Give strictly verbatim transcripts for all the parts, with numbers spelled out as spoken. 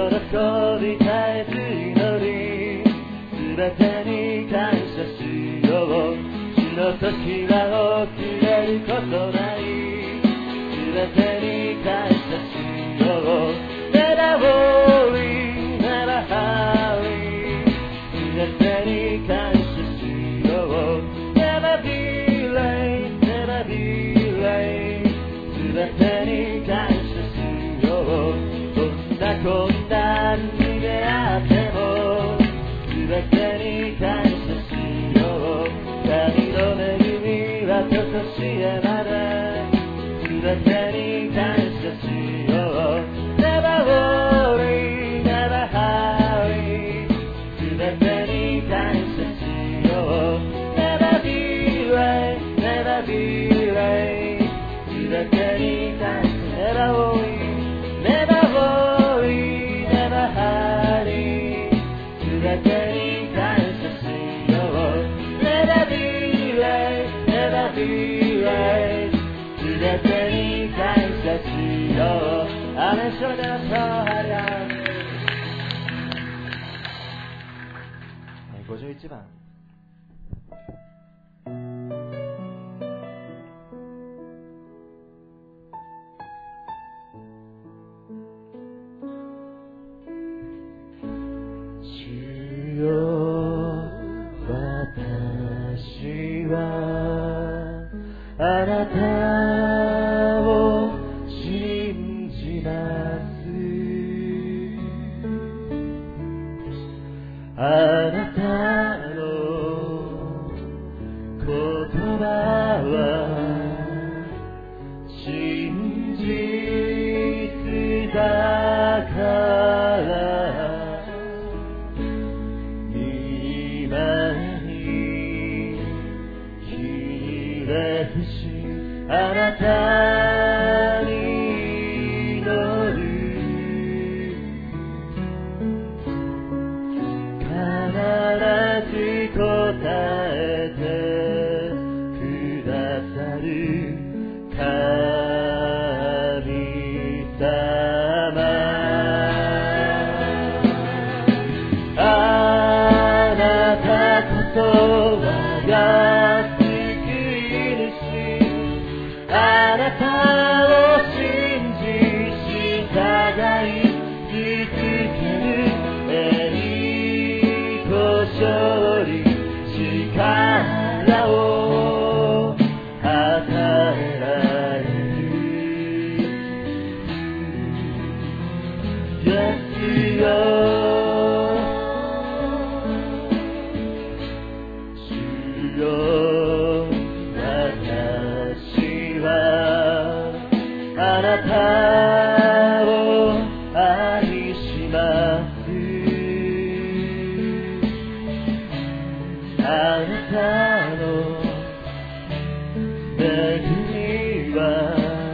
び絶えず祈り、すべてに感謝しよう。主の時は遅れることない。すべてに感謝しよう。Never worry, never hurry。すべてに感謝しよう。Never be late, never be late。すべてに感謝しよう。どんな困難に出会っても、すべてに感謝しよう。神の恵みはとこしえまで、すべてに感謝しよう。Never worry, never hurry。すべてに感謝しよう。Never be late, never be late。すべてに感謝。Never worry, never worry, never hurry。すべてに感謝しよう。Never be late, never be late。すべてに感謝しよう。アーメン。それではハレルヤ。ごじゅういちばん。主よ、私はあなたを信じます。あなたの言葉は真実だから今にひれ伏しあなたに祈る。必ず答えてくださる神様。あなたこそ我が救い主。あなたを信じ従い続ける栄光勝利力を与えられる。イエスよ、主よ、私はあなたを愛します。あなたの恵みは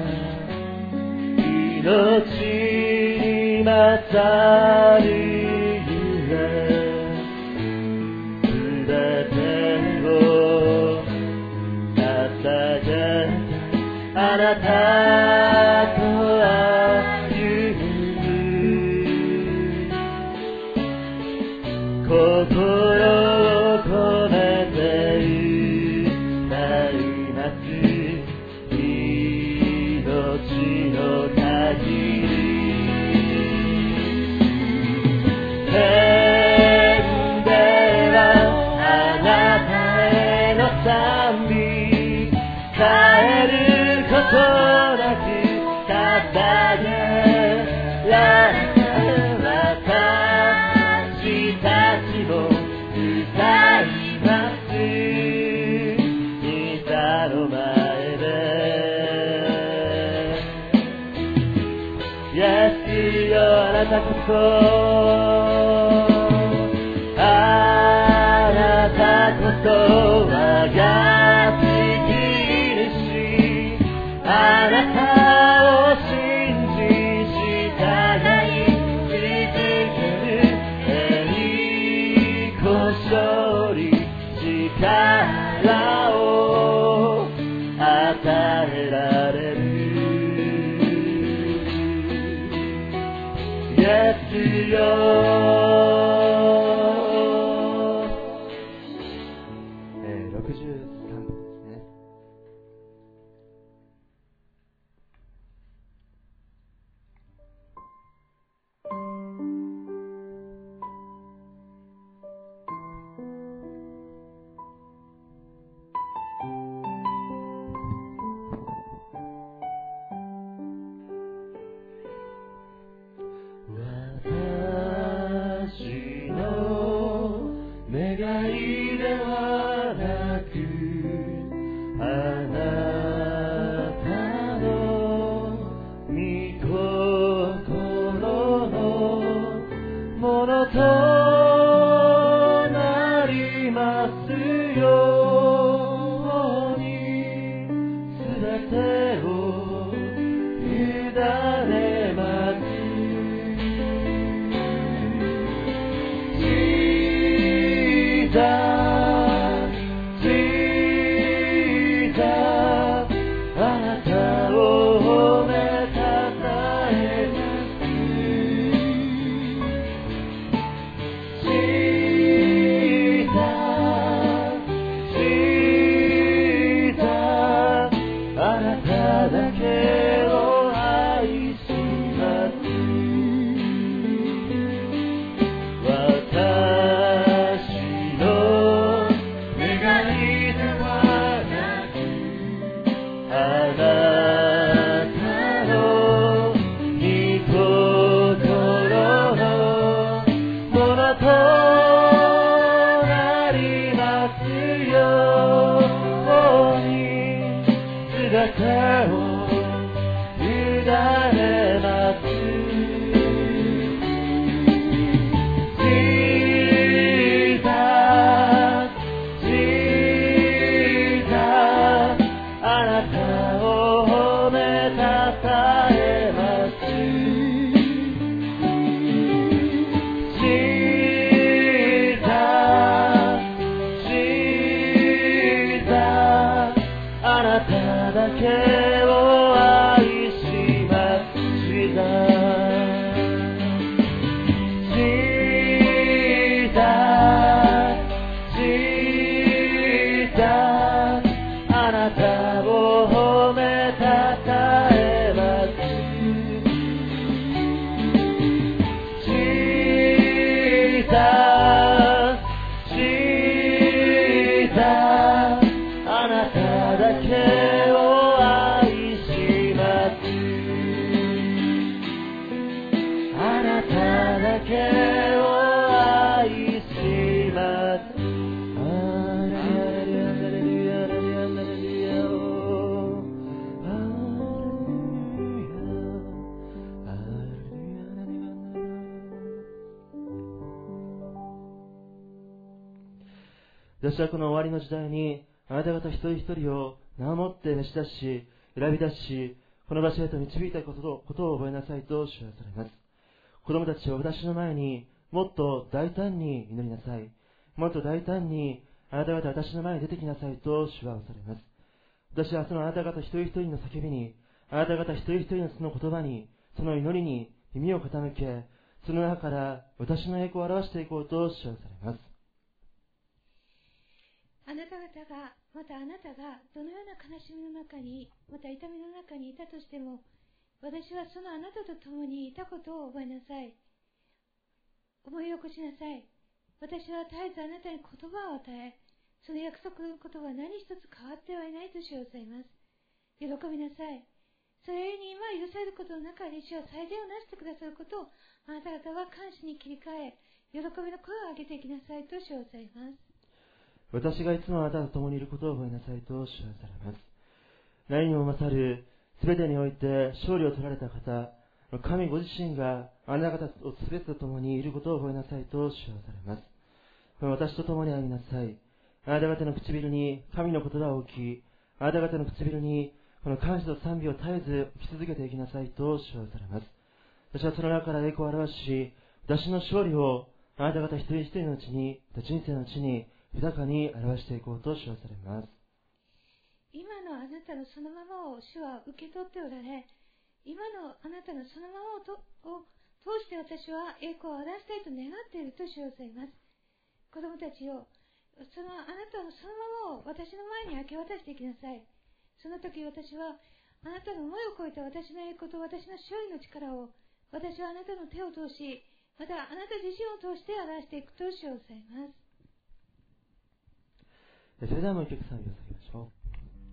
命に勝るゆえ、すべてを捧げあなたと歩む。心を込めて歌います。命の限り天ではあなたへの賛美変えることなく捧げられ私たちも歌います。御座の前でイエスよ、あなたこそあなたこそ我が救い主。あなたを信じ従い続ける栄光勝利力を与えられる。イエスろくじゅうさんですね。私はこの終わりの時代にあなた方一人一人を名をもって召し出し、選び出し、この場所へと導いたことをことを覚えなさいと主はされます。子供たちを私の前にもっと大胆に祈りなさい。もっと大胆にあなた方私の前に出てきなさいと主はされます。私はそのあなた方一人一人の叫びに、あなた方一人一人のその言葉に、その祈りに耳を傾け、その中から私の栄光を表していこうと主はされます。 あなた方が、またあなたがどのような悲しみの中に、また痛みの中にいたとしても、私はそのあなたと共にいたことを覚えなさい。思い起こしなさい。私は絶えずあなたに言葉を与え、その約束のことは何一つ変わってはいないと主はございます。喜びなさい。それゆえに今許されることの中に主は最善をなしてくださることを、あなた方は感謝に切り替え、喜びの声を上げていきなさいと主はございます。 私がいつもあなたと共にいることを覚えなさいと主はされます。何にも勝る、すべてにおいて勝利を取られた方、神ご自身があなた方とすべてと共にいることを覚えなさいと主はされます。私と共に歩みなさい。あなた方の唇に神の言葉を置き、あなた方の唇にこの感謝と賛美を絶えず置き続けていきなさいと主はされます。私はその中から栄光を表し、私の勝利をあなた方一人一人のうちに、人生のうちに豊かに表していこうと主はされます。 今のあなたのそのままを主は受け取っておられ、今のあなたのそのままをとを通して私は栄光を表したいと願っていると主はございます。子供たちを、そのあなたのそのままを私の前に明け渡してきなさい。その時私はあなたの思いを超えた私の栄光と私の勝利の力を、私はあなたの手を通し、またあなた自身を通して表していくと主を抑えます。 それではもう一曲賛美を捧げましょう。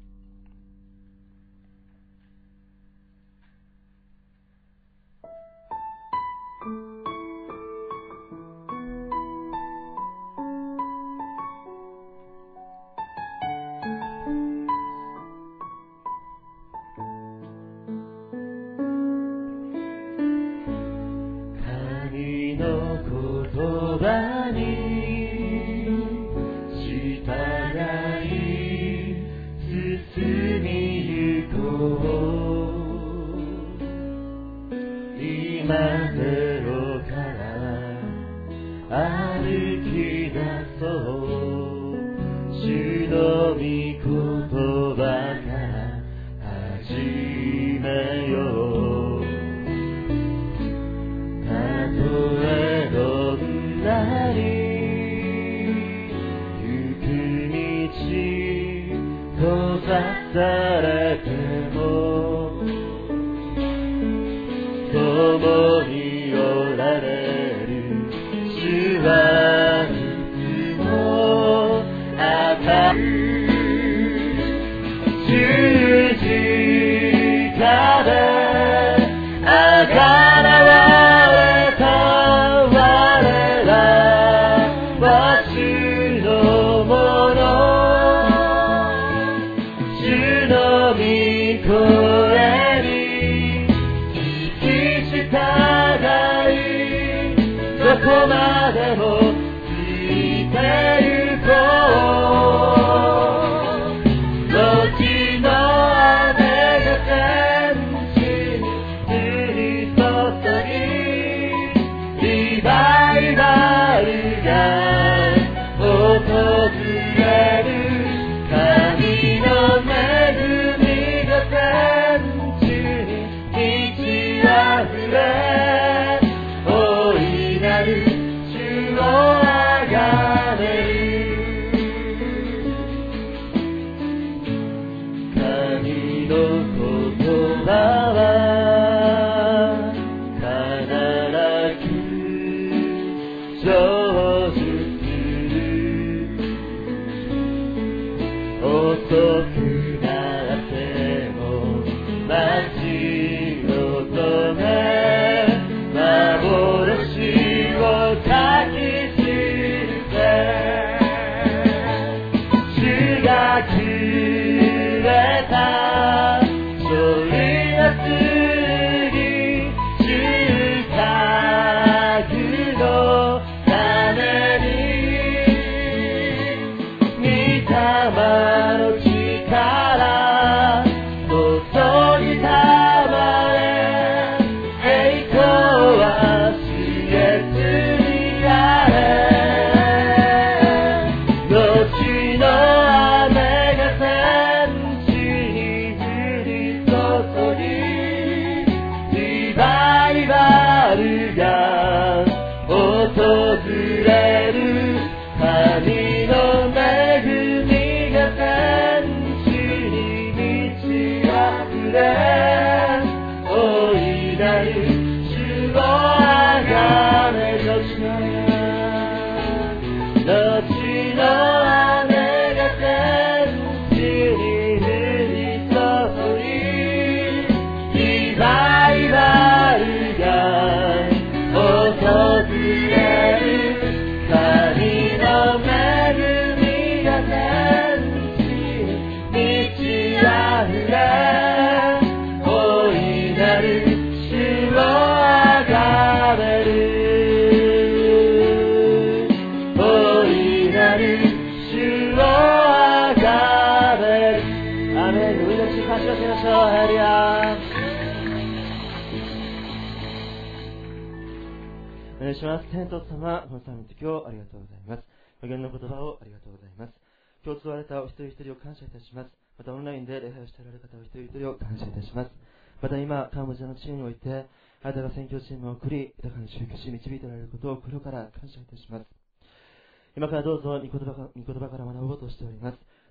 天父様、この賛美と今日ありがとうございます。無限の言葉をありがとうございます。今日使われたお一人一人を感謝いたします。またオンラインで礼拝をしておられる方お一人一人を感謝いたします。また今、カンボジアの地において、あなたが宣教チームを送り、豊かに集結し導いておられることを心から感謝いたします。今からどうぞ御言葉か、御言葉から学ぼうとしております。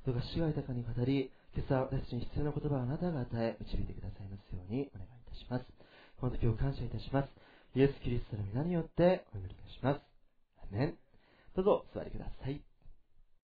どうか主が豊かに語り、今朝私たちに必要な言葉をあなたが与え、導いてくださいますようにお願いいたします。この時を感謝いたします。イエス・キリストの皆によってお祈りいたします。アーメン。どうぞお座りください。